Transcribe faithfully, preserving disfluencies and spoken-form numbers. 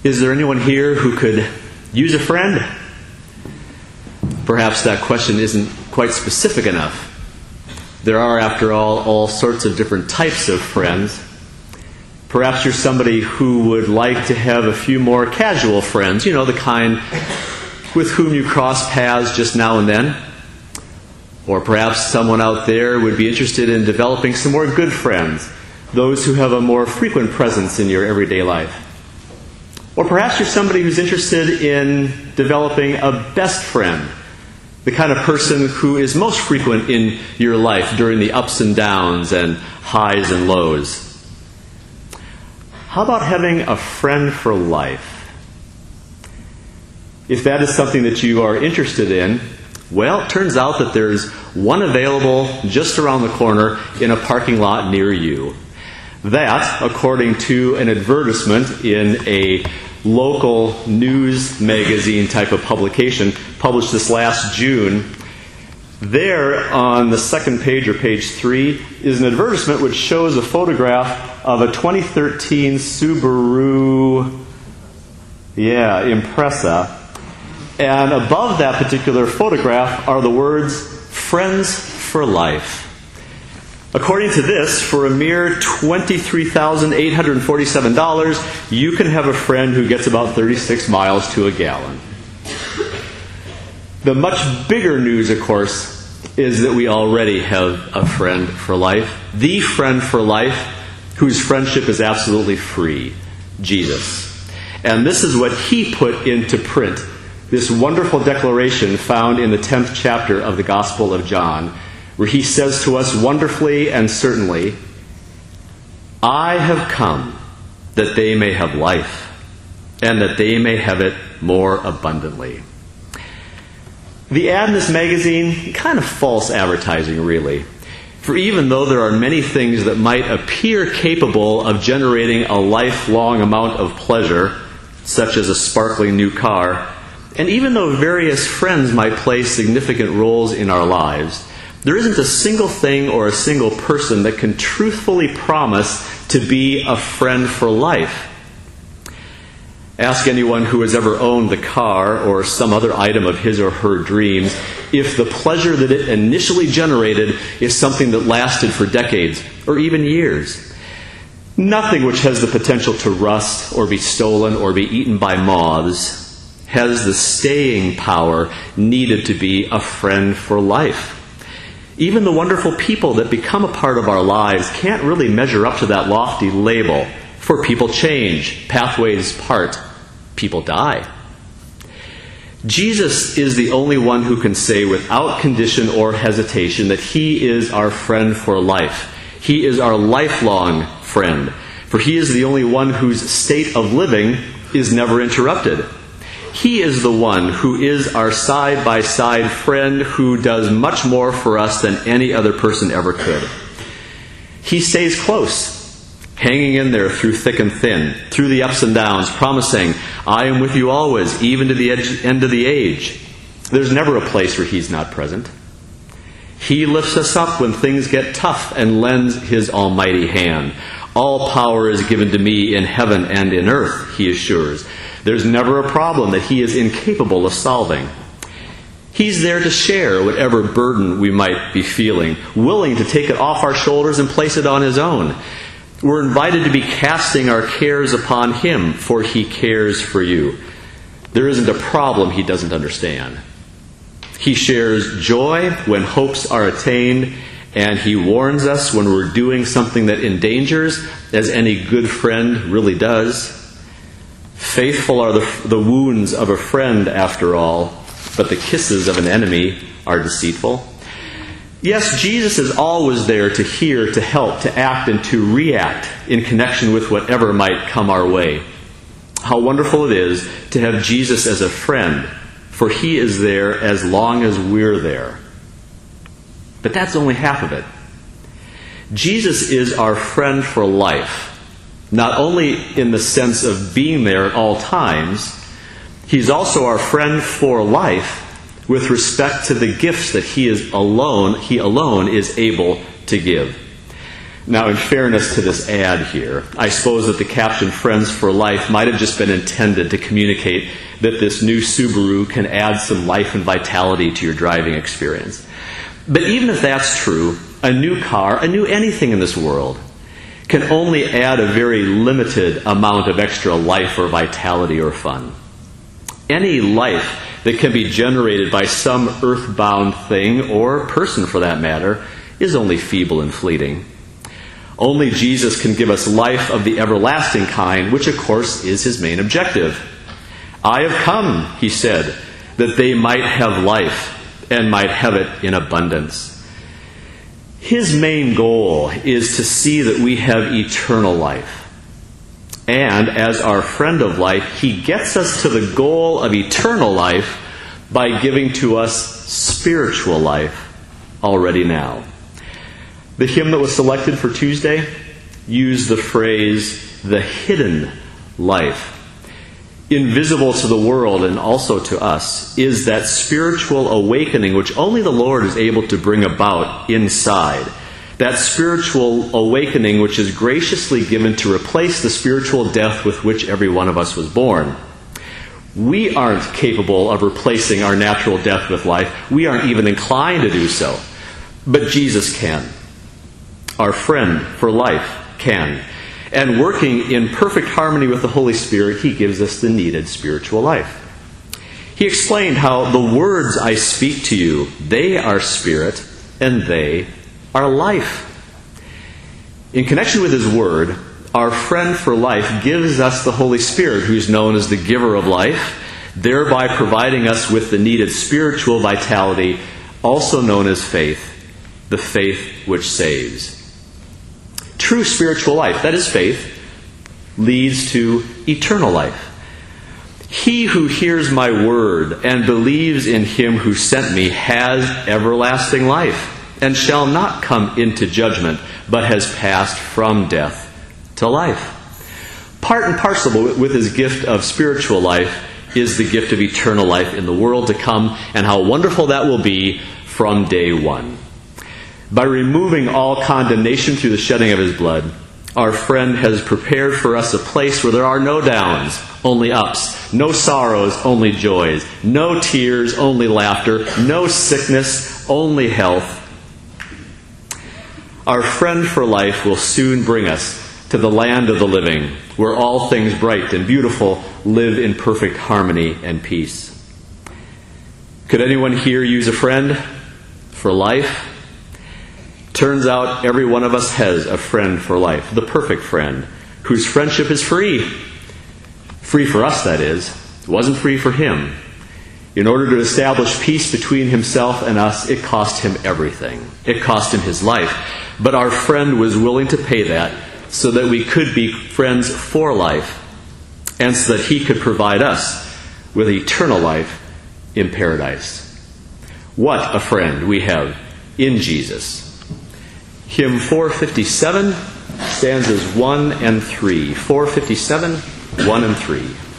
Is there anyone here who could use a friend? Perhaps that question isn't quite specific enough. There are, after all, all sorts of different types of friends. Perhaps you're somebody who would like to have a few more casual friends, you know, the kind with whom you cross paths just now and then. Or perhaps someone out there would be interested in developing some more good friends, those who have a more frequent presence in your everyday life. Or perhaps you're somebody who's interested in developing a best friend, the kind of person who is most frequent in your life during the ups and downs and highs and lows. How about having a friend for life? If that is something that you are interested in, well, it turns out that there's one available just around the corner in a parking lot near you. That, according to an advertisement in a local news magazine type of publication published this last June, there on the second page or page three is an advertisement which shows a photograph of a twenty thirteen Subaru, yeah, Impreza. And above that particular photograph are the words, "Friends for Life." According to this, for a mere twenty-three thousand eight hundred forty-seven dollars, you can have a friend who gets about thirty-six miles to a gallon. The much bigger news, of course, is that we already have a friend for life. The friend for life, whose friendship is absolutely free, Jesus. And this is what he put into print, this wonderful declaration found in the tenth chapter of the Gospel of John, where he says to us wonderfully and certainly, "I have come that they may have life, and that they may have it more abundantly." The ad in this magazine, kind of false advertising, really. For even though there are many things that might appear capable of generating a lifelong amount of pleasure, such as a sparkling new car, and even though various friends might play significant roles in our lives, there isn't a single thing or a single person that can truthfully promise to be a friend for life. Ask anyone who has ever owned the car or some other item of his or her dreams if the pleasure that it initially generated is something that lasted for decades or even years. Nothing which has the potential to rust or be stolen or be eaten by moths has the staying power needed to be a friend for life. Even the wonderful people that become a part of our lives can't really measure up to that lofty label. For people change, pathways part, people die. Jesus is the only one who can say without condition or hesitation that he is our friend for life. He is our lifelong friend, for he is the only one whose state of living is never interrupted. He is the one who is our side-by-side friend who does much more for us than any other person ever could. He stays close, hanging in there through thick and thin, through the ups and downs, promising, "I am with you always, even to the edge, end of the age." There's never a place where he's not present. He lifts us up when things get tough and lends his almighty hand. "All power is given to me in heaven and in earth," he assures. There's never a problem that he is incapable of solving. He's there to share whatever burden we might be feeling, willing to take it off our shoulders and place it on his own. We're invited to be casting our cares upon him, for he cares for you. There isn't a problem he doesn't understand. He shares joy when hopes are attained, and he warns us when we're doing something that endangers, as any good friend really does. Faithful are the, the wounds of a friend, after all, but the kisses of an enemy are deceitful. Yes, Jesus is always there to hear, to help, to act, and to react in connection with whatever might come our way. How wonderful it is to have Jesus as a friend, for he is there as long as we're there. But that's only half of it. Jesus is our friend for life. Not only in the sense of being there at all times, he's also our friend for life with respect to the gifts that he is alone, he alone is able to give. Now, in fairness to this ad here, I suppose that the caption Friends for Life might have just been intended to communicate that this new Subaru can add some life and vitality to your driving experience. But even if that's true, a new car, a new anything in this world, can only add a very limited amount of extra life or vitality or fun. Any life that can be generated by some earthbound thing, or person for that matter, is only feeble and fleeting. Only Jesus can give us life of the everlasting kind, which of course is his main objective. I have come, he said, that they might have life and might have it in abundance. His main goal is to see that we have eternal life. And as our friend of life, he gets us to the goal of eternal life by giving to us spiritual life already now. The hymn that was selected for Tuesday used the phrase, the hidden life. Invisible to the world and also to us is that spiritual awakening which only the Lord is able to bring about inside. That spiritual awakening which is graciously given to replace the spiritual death with which every one of us was born. We aren't capable of replacing our natural death with life. We aren't even inclined to do so. But Jesus can. Our friend for life can. And working in perfect harmony with the Holy Spirit, he gives us the needed spiritual life. He explained how the words I speak to you, they are spirit and they are life. In connection with his word, our friend for life gives us the Holy Spirit, who's known as the giver of life, thereby providing us with the needed spiritual vitality, also known as faith, the faith which saves. True spiritual life, that is faith, leads to eternal life. He who hears my word and believes in him who sent me has everlasting life and shall not come into judgment, but has passed from death to life. Part and parcel with his gift of spiritual life is the gift of eternal life in the world to come, and how wonderful that will be from day one. By removing all condemnation through the shedding of his blood, our friend has prepared for us a place where there are no downs, only ups, no sorrows, only joys, no tears, only laughter, no sickness, only health. Our friend for life will soon bring us to the land of the living, where all things bright and beautiful live in perfect harmony and peace. Could anyone here use a friend for life? Turns out every one of us has a friend for life, the perfect friend, whose friendship is free. Free for us, that is. It wasn't free for him. In order to establish peace between himself and us, it cost him everything. It cost him his life. But our friend was willing to pay that so that we could be friends for life, and so that he could provide us with eternal life in paradise. What a friend we have in Jesus. Hymn four fifty-seven, stanzas one and three. four fifty-seven, one and three.